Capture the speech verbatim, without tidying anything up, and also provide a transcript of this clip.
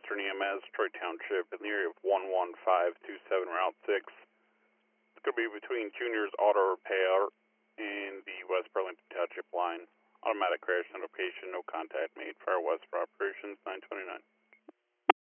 Western E M S, Troy Township, in the area of one one five two seven Route six. It's going to be between Junior's Auto Repair and the West Burlington Township line. Automatic crash notification, no contact made. Fire West for operations nine twenty-nine.